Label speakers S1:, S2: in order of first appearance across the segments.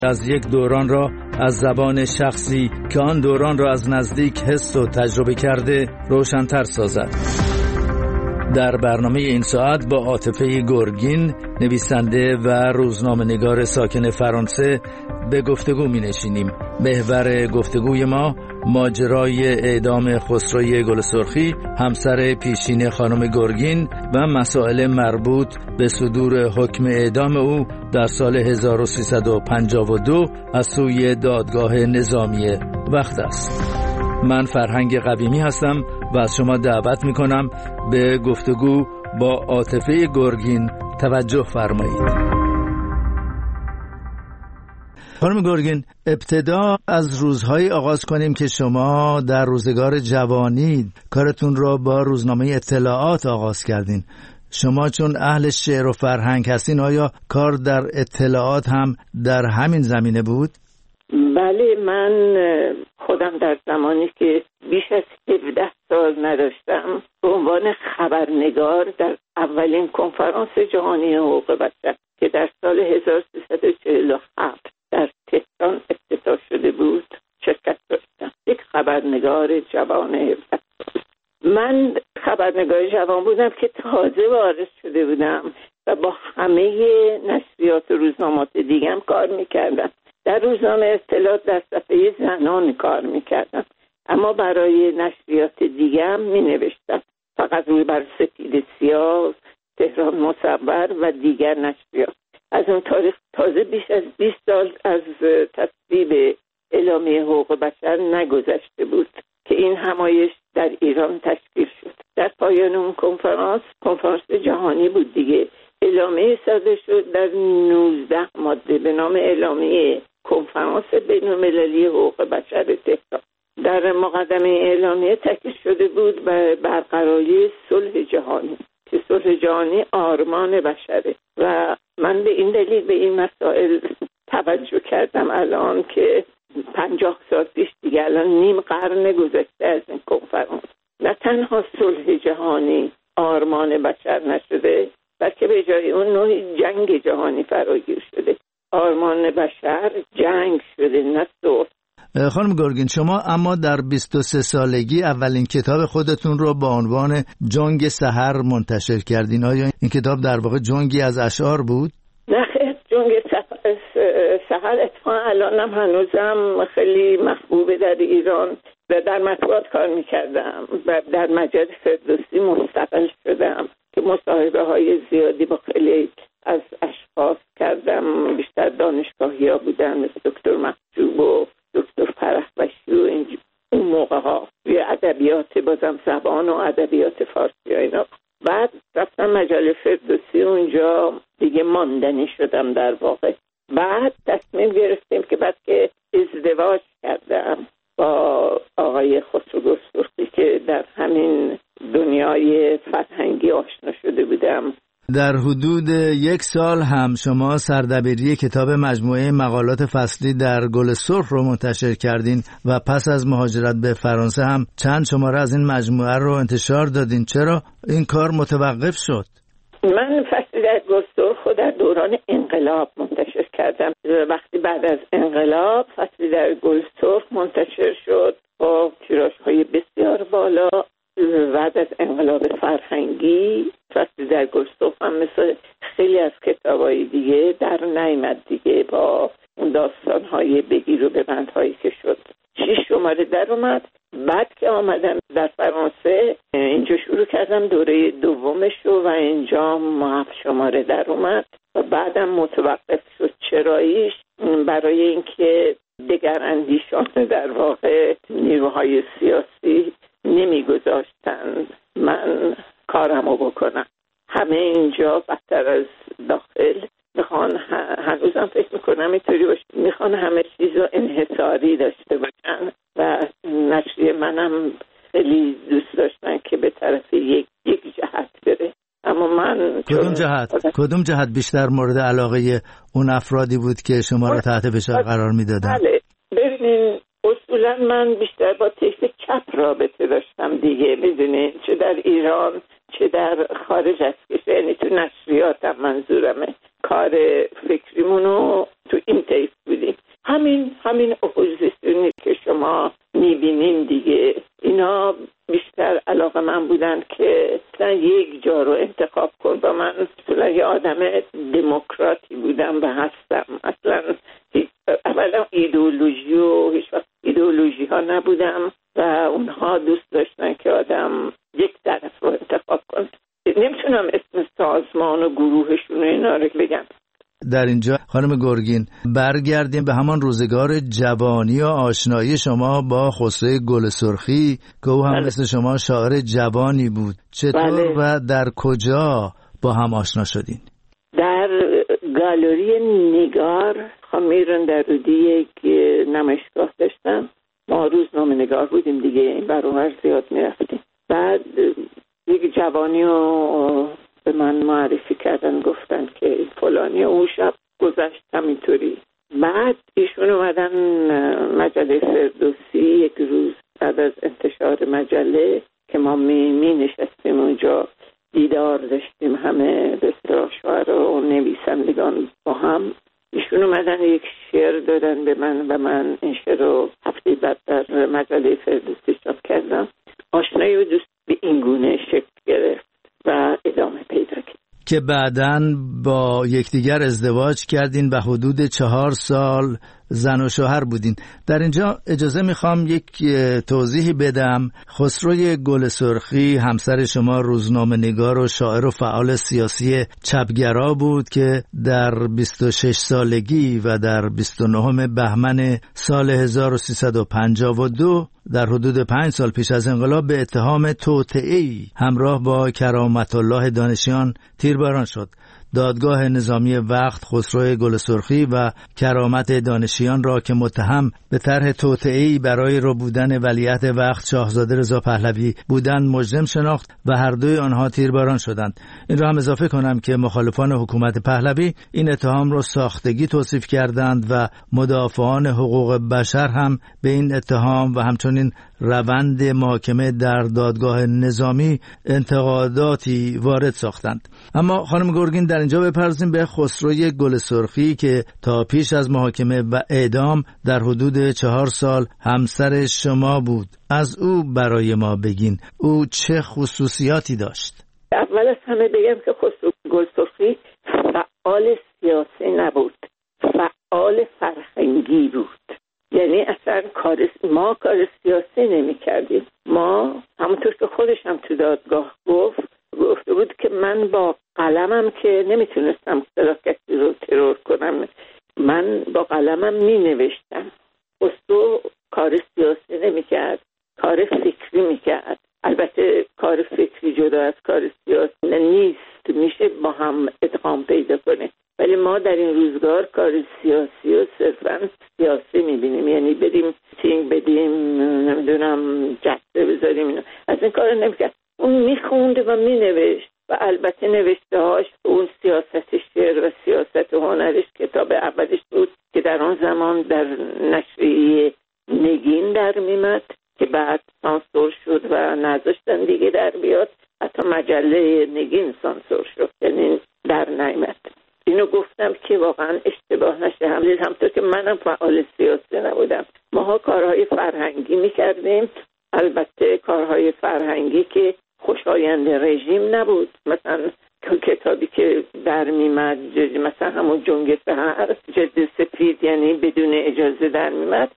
S1: از یک دوران را از زبان شخصی که آن دوران را از نزدیک حس و تجربه کرده روشن‌تر سازد. در برنامه این ساعت با عاطفه گرگین، نویسنده و روزنامه‌نگار ساکن فرانسه به گفتگو می‌نشینیم. محور گفتگوی ما ماجرای اعدام خسروی گلسرخی، همسر پیشین خانم گرگین و مسائل مربوط به صدور حکم اعدام او در سال 1352 از سوی دادگاه نظامی وقت است. من فرهنگ قویمی هستم و از شما دعوت می‌کنم به گفتگو با عاطفه گرگین توجه فرمایید. خانم گرگین، ابتدا از روزهایی آغاز کنیم که شما در روزگار جوانی کارتون را با روزنامه اطلاعات آغاز کردین. شما چون اهل شعر و فرهنگ هستین، آیا کار در اطلاعات هم در همین زمینه بود؟
S2: بله، من خودم در زمانی که بیش از 17 سال نداشتم به عنوان خبرنگار در اولین کنفرانس جهانی حقوق بشر که در سال 1347 در تهران افتتاح شده بود شرکت داشتم. یک خبرنگار جوان 17 سال. من خبرنگار جوان بودم که تازه وارد شده بودم و با همه نشریات و روزنامات دیگم کار میکردم. در روزنامه اطلاعات در صفحه زنان کار میکردم، اما برای نشریات دیگه هم مینوشتم، فقط روی بر سپید سیاه، تهران مصور و دیگر نشریات. از اون تاریخ تازه بیش از 20 سال از تصویب اعلامیه حقوق بشر نگذشته بود که این همایش در ایران تشکیل شد. در پایان اون کنفرانس جهانی بود دیگه، اعلامیه صادر شد در 19 ماده به نام اعلامیه کنفرانس بین‌المللی حقوق بشر تهران. در مقدمه اعلامیه تاکید شده بود به برقراری صلح جهانی که صلح جهانی آرمان بشره و من به این دلیل به این مسائل توجه کردم الان که 50 سال پیش دیگه، الان نیم قرن گذشته از این کنفرانس، نه تنها صلح جهانی آرمان بشر نشده بلکه به جای اون نوعی جنگ جهانی فراگیر شده. آرمان بشر جنگ شده، نه صلح.
S1: خانم گرگین، شما اما در 23 سالگی اولین کتاب خودتون رو با عنوان جنگ سحر منتشر کردین. آیا این کتاب در واقع جنگی از اشعار بود؟
S2: نه، جنگ سحر اتفاقا الانم هنوزم خیلی محبوبه در ایران و در مطبوعات کار میکردم و در مجله فردوسی مستقل شدم که مصاحبه های زیادی با خیلی از اشخاص کردم. بیشتر دانشگاهی ها بودن مثل دکتر محجوب و دکتر فرهبشی و اون موقع ها توی ادبیات بازم زبان و ادبیات فارسی ها اینا. بعد رفتم مجله فردوسی، اونجا دیگه ماندنی شدم در واقع. بعد تصمیم گرفتیم که بعد که ازدواج کردم با آقای خسرو گلسرخی که در همین دنیای فرهنگی آشنا شده بودم.
S1: در حدود 1 سال هم شما سردبیری کتاب مجموعه مقالات فصلی در گل سرخ رو منتشر کردین و پس از مهاجرت به فرانسه هم چند شماره از این مجموعه رو انتشار دادین. چرا این کار متوقف شد؟
S2: من فصلی در گل سرخ رو در دوران انقلاب منتشر کردم. وقتی بعد از انقلاب فصلی در گل سرخ منتشر شد با تیراژهای بسیار بالا. بعد از انقلاب فرهنگی فصلی در گل سرخ هم مثل خیلی از کتابای دیگه در نیامد دیگه، با اون داستانهای بگیر و ببندهایی که شد. 6 شماره در اومد. بعد که آمدم در فرانسه اینجا شروع کردم دوره دومش رو و اینجا 7 شماره در اومد و بعدم متوقف شد. چراییش برای اینکه دگر اندیشان در واقع نیروهای سیاسی نمیگذاشتن من کارمو بکنم. همه اینجا بدتر از داخل میخوان، هنوزم فکر میکنم اینطوری باشه، میخوان همه چیز رو انحصاری داشته باشن و نشریه منم خیلی دوست داشتن که به طرف یک جهت بره. اما من
S1: کدوم جهت بیشتر مورد علاقه اون افرادی بود که شما رو تحت فشار قرار میدادن؟
S2: بله، ببینین اصولا من بیشتر با طیف چپ رابطه داشتم دیگه، میدونین، چه در ایران چه در خارج از کشور، یعنی تو نشریاتم منظورمه. کار فکریمونو تو این طیف بودیم. همین اپوزیسیونی که شما میبینیم دیگه، اینا بیشتر علاقه من بودن که مثلا یک جا رو انتخاب کن و من اصلا یه آدم دموکراتی بودم و هستم. اصلا اولا ایدئولوژی و هیچ وقت ایدئولوژی ها نبودم و اونها دوست داشتن که آدم یک طرف رو انتخاب کنه. نمیتونم اسم سازمان و گروهشون اینا رو بگم.
S1: در اینجا خانم گرگین برگردیم به همان روزگار جوانی و آشنایی شما با خسرو گل سرخی که او هم مثل شما شاعر جوانی بود. چطور و در کجا با هم آشنا شدین؟
S2: در گالری نگار خمیرن در رودی یک نمایشگاه داشتم. ما روزنامه نگار بودیم دیگه، این برابر زیاد میرفتیم. بعد یک جوانی رو به من معرفی کردن، گفتن که فلانی، اون شب گذشت همینطوری. بعد ایشون اومدن مجله فردوسی یک روز بعد از انتشار مجله که ما می نشستیم اونجا، دیدار داشتیم همه به اصطلاح شاعرها و نویسندگان با هم. ایشون اومدن یک شعر دادن به من و من این شعر رو هفته بعد در مجله فردوسی چاپ کردم. آشنایی و دوست به این گونه شکل گرفت و ادامه پیدا کرد
S1: که بعداً با یکدیگر ازدواج کردین و حدود 4 سال زن و شوهر بودین. در اینجا اجازه میخوام یک توضیحی بدم. خسرو گل سرخی همسر شما روزنامه نگار و شاعر و فعال سیاسی چپگرا بود که در 26 سالگی و در 29 بهمن سال 1352 در حدود 5 سال پیش از انقلاب به اتهام توطئه‌ای همراه با کرامت الله دانشیان تیرباران شد. دادگاه نظامی وقت خسرو گل سرخی و کرامت دانشیان را که متهم به طرح توطئه‌ای برای ربودن ولیعهد وقت شاهزاده رضا پهلوی بودند مجرم شناخت و هر دوی آنها تیرباران شدند. این را هم اضافه کنم که مخالفان حکومت پهلوی این اتهام را ساختگی توصیف کردند و مدافعان حقوق بشر هم به این اتهام و همچنین روند محاکمه در دادگاه نظامی انتقاداتی وارد ساختند. اما خانم گرگین در اینجا بپردازیم به خسرو گل سرخی که تا پیش از محاکمه و اعدام در حدود 4 سال همسر شما بود. از او برای ما بگین، او چه خصوصیاتی داشت؟
S2: اول از همه بگم که خسرو گل سرخی فعال سیاسی نبود، فعال فرهنگی بود. یعنی اصلا ما کار سیاسی نمی کردیم. ما همونطور که خودش هم تو دادگاه گفته بود که من با قلمم که نمیتونستم کسی رو ترور کنم، من با قلمم می نوشتم. خسرو کار سیاسی نمی کرد، کار فکری می کرد. البته کار فکری جدا از کار سیاسی نیست، میشه با هم ادغام پیدا کنه، ولی ما در این روزگار کار سیاسی و صرفاً سیاسی میبینیم. یعنی بریم تینگ بدیم، نمیدونم جسته بذاریم، اینا. از این کار نمیکرد. اون میخوند و مینوشت و البته نوشتهاش اون سیاست شعر و سیاست هنرش کتاب اولش بود که در آن زمان در نشریه نگین در میمد که بعد سانسور شد و نذاشتن دیگه در بیاد. حتی مجله نگین سانسور شد، یعنی در نیامد. اینو گفتم که واقعا اشتباه نشه. همونطور که منم فعال سیاسی نبودم، ماها کارهای فرهنگی میکردیم. البته کارهای فرهنگی که خوشایند رژیم نبود. مثلا کتابی که در میمد، مثلا همون جنگ سحر جلد سفید، یعنی بدون اجازه در میمد،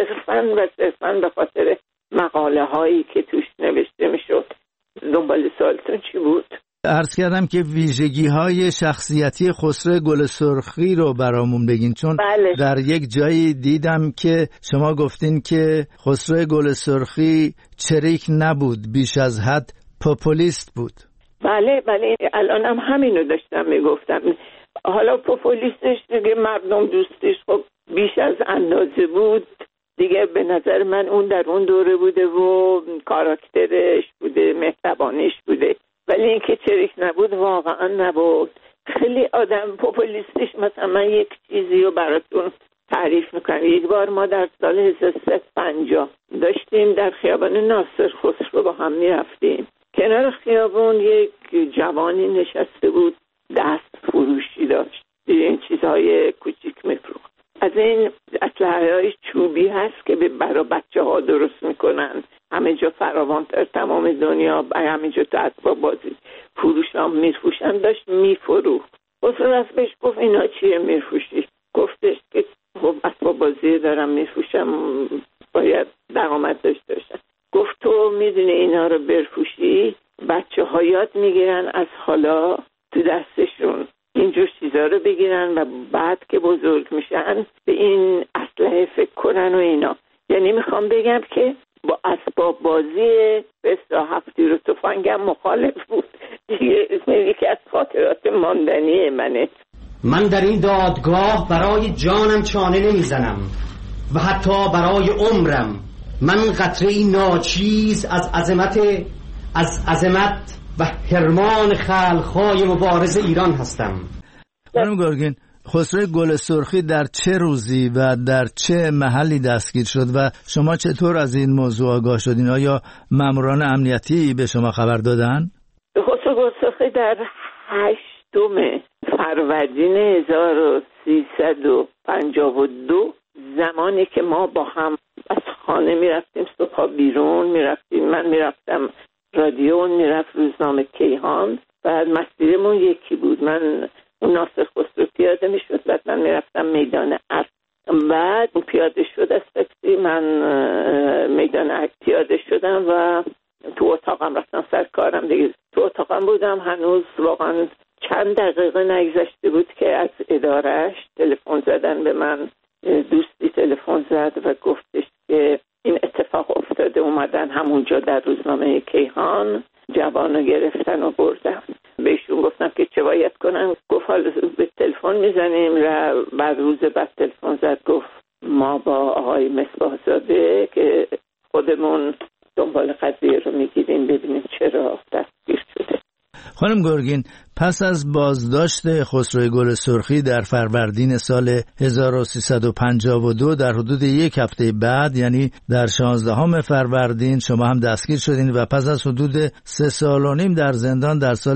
S2: صرفاً به خاطر مقاله هایی که توش نوشته میشد. دنبال سوالتون چی بود؟
S1: عرض کردم که ویژگی های شخصیتی خسرو گل سرخی رو برامون بگین، چون
S2: بله.
S1: در یک جایی دیدم که شما گفتین که خسرو گل سرخی چریک نبود، بیش از حد پوپولیست بود.
S2: بله الانم همینو داشتم میگفتم. حالا پوپولیستش دیگه مردم دوستش خب بیش از اندازه بود دیگه. به نظر من اون در اون دوره بوده و کاراکترش بوده، مهربانیش بوده، ولی این که چریک نبود واقعا نبود. خیلی آدم پوپولیستش. مثلا من یک چیزی رو براتون تعریف میکنم. یک بار ما در سال 1350 داشتیم در خیابان ناصر خسرو با هم میرفتیم. کنار خیابان یک جوانی نشسته بود، دست فروشی داشت، این چیزهای کوچیک میفروخت. از این اسلحه‌های چوبی هست که برای بچه‌ها درست میکنن، همه جا فراوان در تمام دنیا، همه جا تو اسباب بازی فروش هم میفروشن، داشت میفروخت. اصلا بهش گفت اینا چیه میفروشی؟ گفتش که خب اسباب بازی دارم میفروشم، باید درآمد داشته باشم. گفت تو میدونی اینا رو بفروشی بچه‌ها یاد میگیرن از حالا تو دستشون اینجور چیزا رو بگیرن و بعد که بزرگ میشن به این اسلحه فکر کنن و اینا. یعنی میخوام بگم که با اسباب بازی به اصطلاح تیر و تفنگم مخالف بود دیگه. یکی از خاطرات ماندنی منه.
S3: من در این دادگاه برای جانم چانه نمیزنم و حتی برای عمرم. من قطره‌ای ناچیز از عظمت و حرمان خلق‌های مبارز ایران هستم.
S1: خانم گرگین، خسرو گل سرخی در چه روزی و در چه محلی دستگیر شد و شما چطور از این موضوع آگاه شدین؟ آیا ماموران امنیتی به شما خبر دادن؟
S2: خسرو گل سرخی در 8 فروردین 1352 زمانی که ما با هم از خانه میرفتیم، صبح بیرون میرفتیم، من میرفتم رادیو، میرفت روزنامه کیهان و مسیرمون یکی بود. من اون ناصر خسرو پیاده میشد، بعد من میرفتم میدان ارگ، بعد پیاده شد از تاکسی، من میدان ارگ پیاده شدم و تو اتاقم رفتم سر کارم دیگه. تو اتاقم بودم، هنوز واقعا چند دقیقه نگذشته بود که از ادارهش تلفن زدن به من. دوستی تلفن زد و گفتش که این اتفاق افتاده، اومدن همونجا در روزنامه کیهان جوانو گرفتن و بردن. بهشون گفتم که چه باید کنم. گفت حالا به تلفن میزنیم. و بعد روز بعد تلفن زد گفت ما با آقای مصباح زاده که خودمون دنبال قضیه رو میگیریم ببینیم چرا دستگیر شده.
S1: خانم گرگین، پس از بازداشت خسرو گل سرخی در فروردین سال 1352 در حدود یک هفته بعد، یعنی در 16 فروردین شما هم دستگیر شدین و پس از حدود 3 سال و نیم در زندان در سال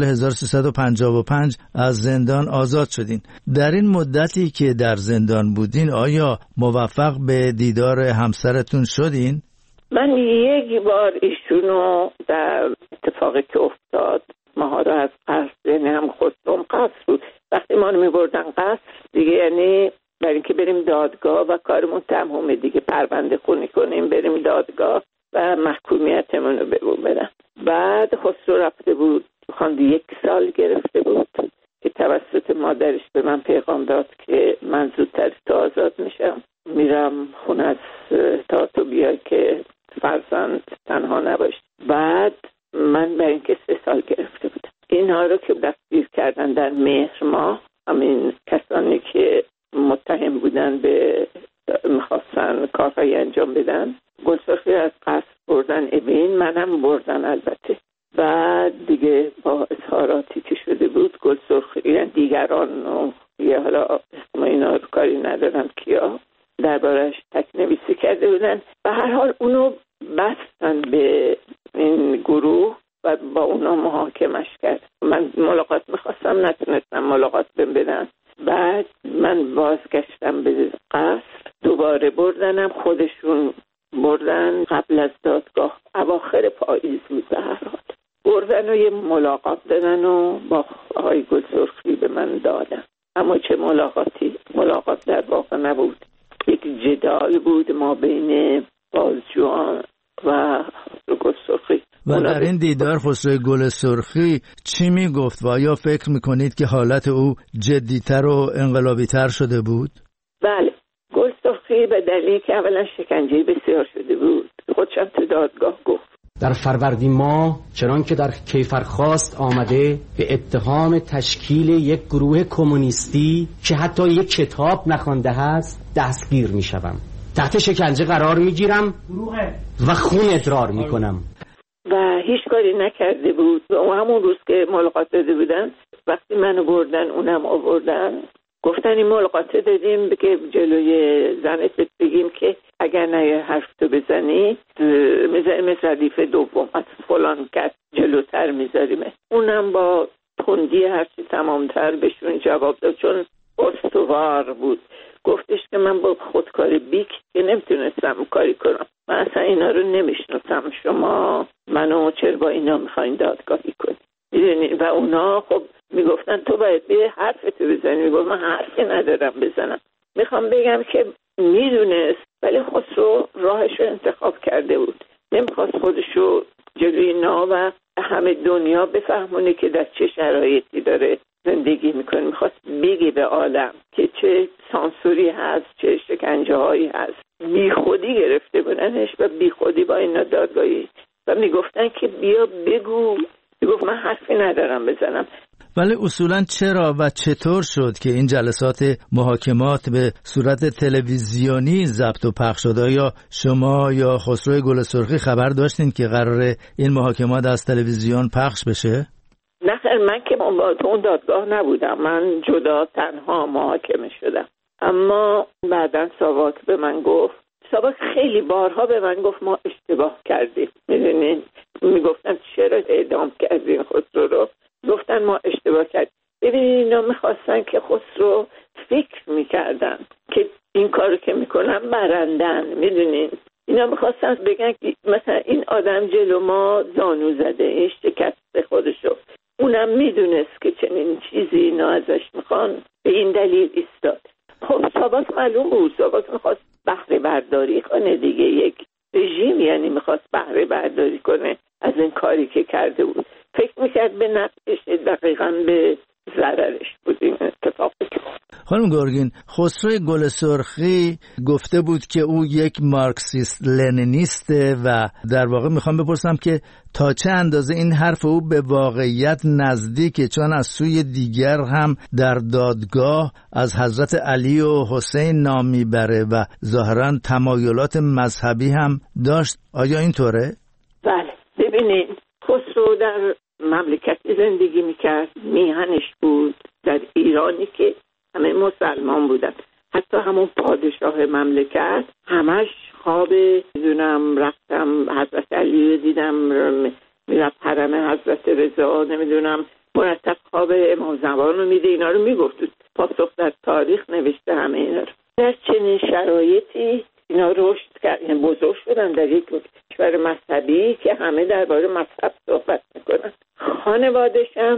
S1: 1355 از زندان آزاد شدین. در این مدتی که در زندان بودین آیا موفق به دیدار همسرتون شدین؟
S2: من یک بار ایشونو در اتفاقی که افتاد ماها رو از قصر، یعنی هم خودم قصر بود، وقتی ما رو میبردن قصر دیگه، یعنی برای اینکه بریم دادگاه و کارمون تمومه دیگه، پرونده خونی کنیم بریم دادگاه و محکومیتمون رو بهمون بدن. بعد خسرو رفته بود خواند 1 سال گرفته بود که توسط مادرش به من پیغام داد که من زودتر تو آزاد میشم، میرم خونه از تا تو بیای که فرزند تنها نباش. بعد من برای اینکه 3 سال گرفته بودم. اینها رو که دستگیر کردن در مهر ماه، همین کسانی که متهم بودن به میخواستن کارهایی انجام بدن، گل سرخی از قصد بردن اوین، منم بردن البته. بعد دیگه با اظهاراتی که شده بود گل سرخی، یعنی دیگران یه حالا اسم اینا رو کاری ندارم کیا، دربارش تکنویسی کرده بودن. به هر حال اونو بستن به این گروه و با اونا محاکمش کرد. من ملاقات میخواستم، نتونستم ملاقات بدن. بعد من بازگشتم به قصر، دوباره بردنم، خودشون بردن قبل از دادگاه، اواخر پاییز بود. به هر حال بردن و یه ملاقات دادن و با آقای گل سرخی به من دادن. اما چه ملاقاتی، ملاقات در واقع نبود، یک جدال بود ما بین بازجویان و گل سرخی.
S1: و در این دیدار خسرو گل سرخی چی میگفت و آیا فکر میکنید که حالت او جدیتر و انقلابیتر شده بود؟
S2: بله، گل سرخی به دلیلی که اولا شکنجه بسیار شده بود، خودشم تو دادگاه گفت.
S3: در فروردین ماه چنان که در کیفرخواست آمده به اتهام تشکیل یک گروه کمونیستی که حتی یک کتاب نخوانده است دستگیر میشوم، تحت شکنجه قرار میگیرم و خون ادرار میکنم.
S2: و هیچ کاری نکرده بود. و همون روز که ملاقات داده بودن، وقتی منو بردن اونم آوردن، گفتن این ملاقات دادیم که جلوی زنت بگیم که اگر نه حرف تو بزنی میذاریم ردیف دوم از فلان کس جلوتر میذاریم. اونم با تندی هرچی تمامتر بهشون جواب داد، چون استوار بود. گفتش که من با خودکار بیک که نمیتونستم کاری کنم، من اصلا اینا رو نمیشناسم، شما منو چرا با اینا میخواین دادگاهی کنی؟ میدونی؟ و اونا خب میگفتن تو باید به حرفتو بزنی. میگفت من حرفی ندارم بزنم. میخوام بگم که میدونست، ولی خسرو راهش رو انتخاب کرده بود. نمیخواست خودشو جلوی اینا و همه دنیا بفهمونه که در چه شرایطی داره زندگی میکنه. میخواست بگی به عالم که چه سانسوری هست، چه شکنجه هایی هست. بی خودی گرفته بودنش و بی خودی با اینا دادگاهی و میگفتن که بیا بگو. میگفت من حرفی ندارم بزنم.
S1: ولی اصولا چرا و چطور شد که این جلسات محاکمات به صورت تلویزیونی ضبط و پخش شد؟ یا شما یا خسرو گل سرخی خبر داشتین که قراره این محاکمات از تلویزیون پخش بشه؟
S2: نه خیر، من که تو اون دادگاه نبودم، من جدا تنها محاکمه شدم. اما بعداً ساواک به من گفت، ساواک خیلی بارها به من گفت ما اشتباه کردیم. میدونین میگفتن چرا اعدام کردین خسرو رو؟ گفتن ما اشتباه کردیم. ببینید اینا میخواستن که خسرو فکر میکردن که این کارو که میکنن برندن. میدونین اینا میخواستن بگن که مثلا این آدم جلو ما زانو زده، این شکست خودشو. اونم میدونست که چنین چیزی اینا ازش میخوان، به این دلیل ایستاد. خب ساواک معلوم بود، ساواک میخواست بهره برداری کنه دیگه. یک رژیم یعنی میخواست بهره برداری کنه از این کاری که کرده بود. فکر میکرد به نفعش، دقیقاً به ضررش بود این اتفاقی.
S1: خانم گرگین، خسرو گل سرخی گفته بود که او یک مارکسیست لنینیسته و در واقع میخوام بپرسم که تا چه اندازه این حرف او به واقعیت نزدیکه، چون از سوی دیگر هم در دادگاه از حضرت علی و حسین نام میبره و ظاهراً تمایلات مذهبی هم داشت. آیا اینطوره؟
S2: بله، ببینید خسرو در مملکتی زندگی میکرد، میهنش بود در ایرانی که همه مسلمان بودن. حتی همون پادشاه مملکت همش خواب میدونم رفتم حضرت علی دیدم، میرفت حرم حضرت رضا، نمیدونم مرتب خواب امام زمان رو میده. اینا رو میگفت، پاسخ در تاریخ نوشته همه اینا رو. در چنین شرایطی اینا رشد کردن، بزرگ شدن در یک کشور مذهبی که همه درباره مذهب صحبت میکنن. خانوادش هم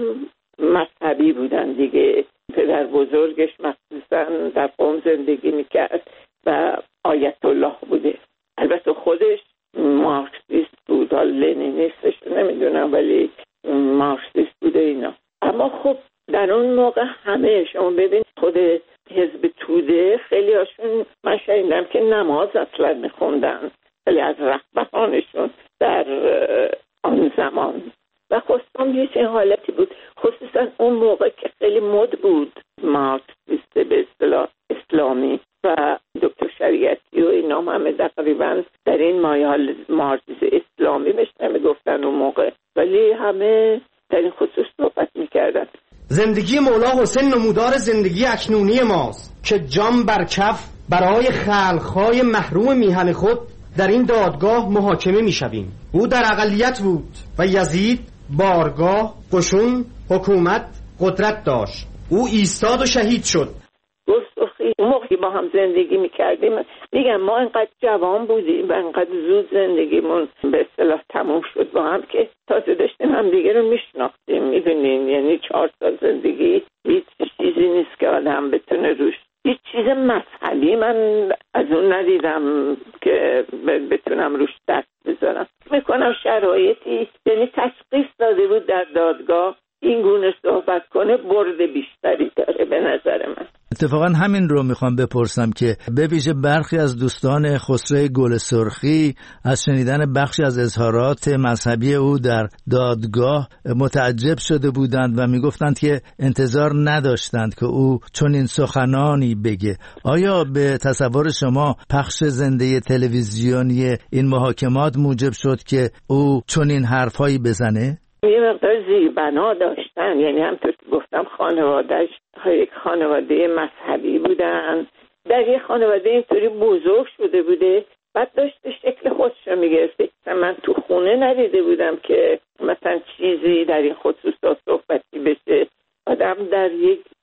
S2: مذهبی بودن دیگه. پدر بزرگش مخصوصا در قم زندگی میکرد و آیت الله بوده. البته خودش مارکسیست بود، لنینیستش نمیدونم ولی مارکسیست بوده اینا. اما خب در اون موقع همه، شما ببین خود حزب توده خیلی هاشون من شنیدم که نماز اصلا میخوندن، خیلی از رهبرانشون در آن زمان. و خواستم یه چه حالتی بود، خصوصا اون موقع که خیلی مد بود مارکسیست به اصطلاح اسلامی و دکتر شریعتی و اینا همه تقریبا در این مایه مارکسیست اسلامی بهش نمیگفتن اون موقع، ولی همه در این خصوص صحبت میکردن.
S3: زندگی مولا حسین نمودار زندگی اکنونی ماست که جام بر کف برای خلقهای محروم میهن خود در این دادگاه محاکمه میشویم. او در اقلیت بود و یزید بارگاه، قشون، حکومت، قدرت داشت. او ایستاد و شهید شد.
S2: گستخی اون موقعی با هم زندگی میکردیم، میگم ما انقدر جوان بودیم و انقدر زود زندگیمون به اصطلاح تموم شد با هم که تازه داشتیم هم دیگه رو میشناختیم. میدونین یعنی 4 سال زندگی هیچ چیزی نیست که آدم بتونه روش، هیچ چیز مذهبی من از اون ندیدم که بتونم روش دست بذارم. میکنم شرایطی یعنی تشخیص داده بود در دادگاه این گونه صحبت کنه برد بیشتری داره به نظر من.
S1: اتفاقا همین رو میخوام بپرسم که به ویژه برخی از دوستان خسرو گل سرخی از شنیدن بخشی از اظهارات مذهبی او در دادگاه متعجب شده بودند و میگفتند که انتظار نداشتند که او چنین سخنانی بگه. آیا به تصور شما پخش زنده تلویزیونی این محاکمات موجب شد که او چنین حرفایی بزنه؟
S2: یه مقدار زیربنا داشتن، یعنی همطور که گفتم خانوادهش یک خانواده مذهبی بودن، در یک خانواده اینطوری بزرگ شده بوده، بعد داشته شکل خودش رو میگرفته. من تو خونه ندیده بودم که مثلا چیزی در این خصوص صحبتی بشه. آدم در یک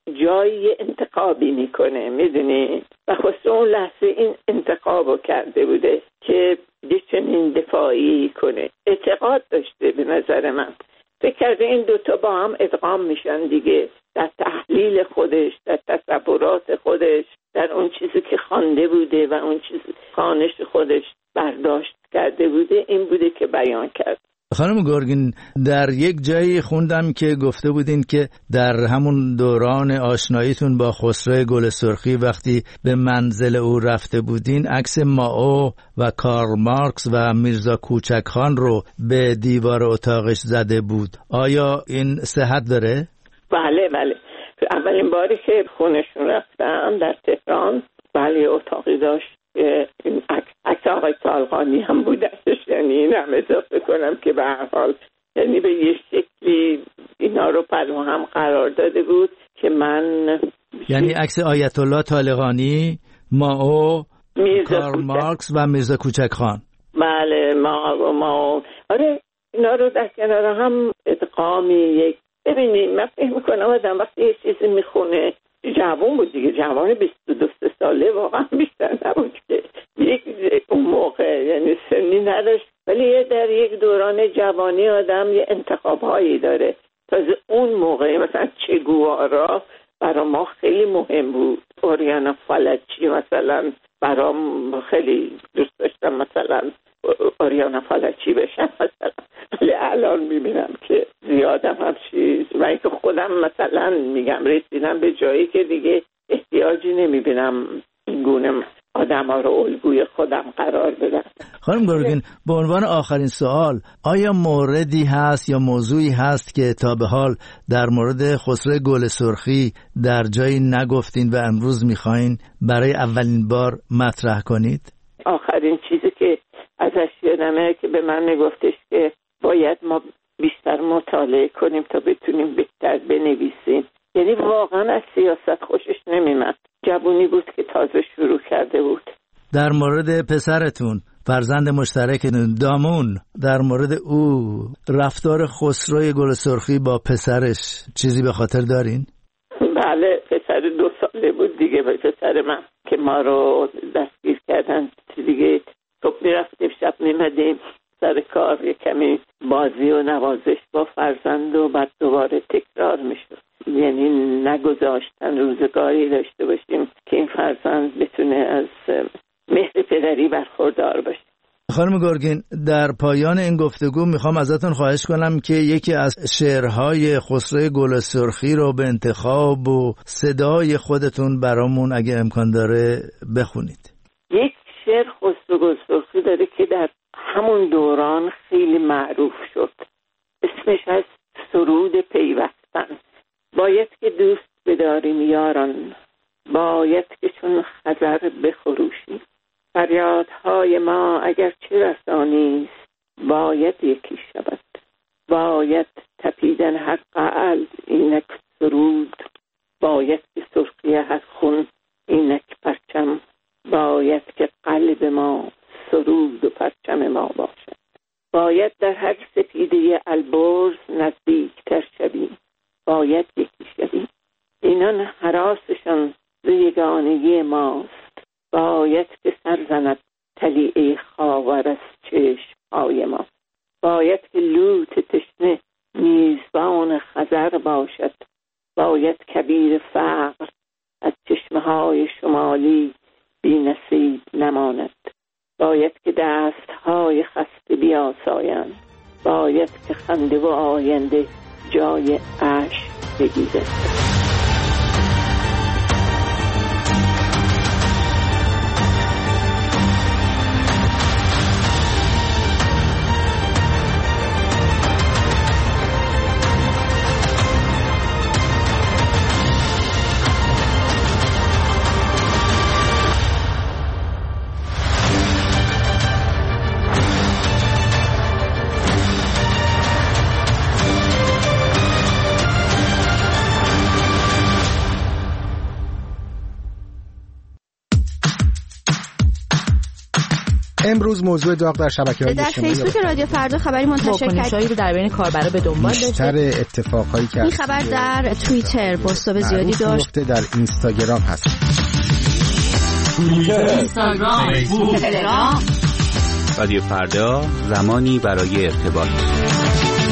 S2: جای انتخابی میکنه، میدونی، و خسرو اون لحظه این انتخابو کرده بوده که یه چنین دفاعی کنه. اعتقاد داشته، به نظر من فکر کرده این دوتا با هم ادغام میشن دیگه، در تحلیل خودش، در تصورات خودش، در اون چیزی که خوانده بوده و اون چیزی خانش خودش برداشت کرده بوده، این بوده که بیان کرد.
S1: خانم گرگین، در یک جایی خوندم که گفته بودین که در همون دوران آشناییتون با خسرو گل سرخی وقتی به منزل او رفته بودین، عکس مائو و کارل مارکس و میرزا کوچکخان رو به دیوار اتاقش زده بود. آیا این صحت داره؟
S2: بله. اولین باری که خونشون رفتم در تهران، بله، اتاقی داشت که این عکس آقای طالقانی هم بودش. یعنی این هم اضافه کنم که به هر حال یعنی به یه شکلی اینا رو پلو هم قرار داده بود که من،
S1: یعنی عکس آیت الله طالقانی، مائو، کارل مارکس و میرزا کوچکخان.
S2: بله، مائو. آره، اینا رو در کنار هم ادغامی یک. ببینید، من فکر میکنم آدم وقتی یه چیزی میخونه، جوان بود دیگه، جوان 22 ساله، واقعا بیشتر نبود که اون موقع، یعنی سنی نداشت، ولی در یک دوران جوانی آدم یه انتخاب‌هایی داره. تازه اون موقع مثلا چه گوارا برای ما خیلی مهم بود، اوریانا فالچی مثلا برام خیلی دوست داشتم، مثلا اوریانا فالچی بشم مثلا، ولی الان میبینم که زیادم هم چیز، و اینکه خودم مثلا میگم رسیدم به جایی که دیگه احتیاجی نمیبینم این گونه آدم ها رو الگوی خودم قرار بدم.
S1: خانم گرگین، به عنوان آخرین سوال، آیا موردی هست یا موضوعی هست که تا به حال در مورد خسرو گل سرخی در جایی نگفتین و امروز میخواین برای اولین بار مطرح کنید؟
S2: آخرین چیزی که ازش یادمه که به من میگفتش که باید ما بیشتر مطالعه کنیم تا بتونیم بهتر بنویسیم. یعنی واقعا از سیاست خوشش نمیمد. جوونی بود که تازه شروع کرده بود.
S1: در مورد پسرتون، فرزند مشترکتون دامون، در مورد او رفتار خسرو گل سرخی با پسرش چیزی به خاطر دارین؟
S2: بله، پسر 2 ساله بود دیگه، پسر من که ما رو دستگیر کردن دیگه. صبح میرفتیم، شب میمدیم سر کار، یه کمی بازی و نوازش با فرزند و بعد دوباره تکرار میشد. یعنی نگذاشتن روزگاری داشته باشیم که این فرزند بتونه از مهر پدری برخوردار باشه.
S1: خانم گرگین، در پایان این گفتگو میخوام ازتون خواهش کنم که یکی از شعرهای خسرو گل سرخی رو به انتخاب و صدای خودتون برامون اگه امکان داره بخونید.
S2: یک شعر خسرو گل سرخی داره که در همون دوران خیلی معروف شد، اسمش از سرود پیوستن. باید که دوست بداریم یاران، باید که چون خضر بخروشیم. فریادهای ما اگر چه رسانیست، باید یکی شود. باید تپیدن حق قلب اینک سرود، باید که سرخی هر خون اینک پرچم. باید که قلب ما سرود و پرچم ما باشد. باید در هر سپیده البرز نزدیکتر شویم. باید یکی شویم. اینان هراسشان ز یگانگی ماست. باید که سر زند طلیعه خاور از چشم‌های ما. باید که لوت تشنه میزبان خضر باشد. باید کبیر فقر از چشمه‌های شمالی بی نصیب نماند. باید که دستهای خسته بیاسایند. باید که خنده و آینده جای اشک بگیرد.
S4: امروز موضوع داغ در شبکه‌های اجتماعی
S5: در فیسبوک رادیو فردا خبری منتشر کرد رو در بین کاربرا به دنبال داشت.
S4: بیشتر اتفاقایی که
S5: این خبر در توییتر پست‌های زیادی داشت.
S4: در اینستاگرام هست.
S5: اینستاگرام، فیسبوک، تلگرام.
S6: رادیو فردا، زمانی برای ارتباط.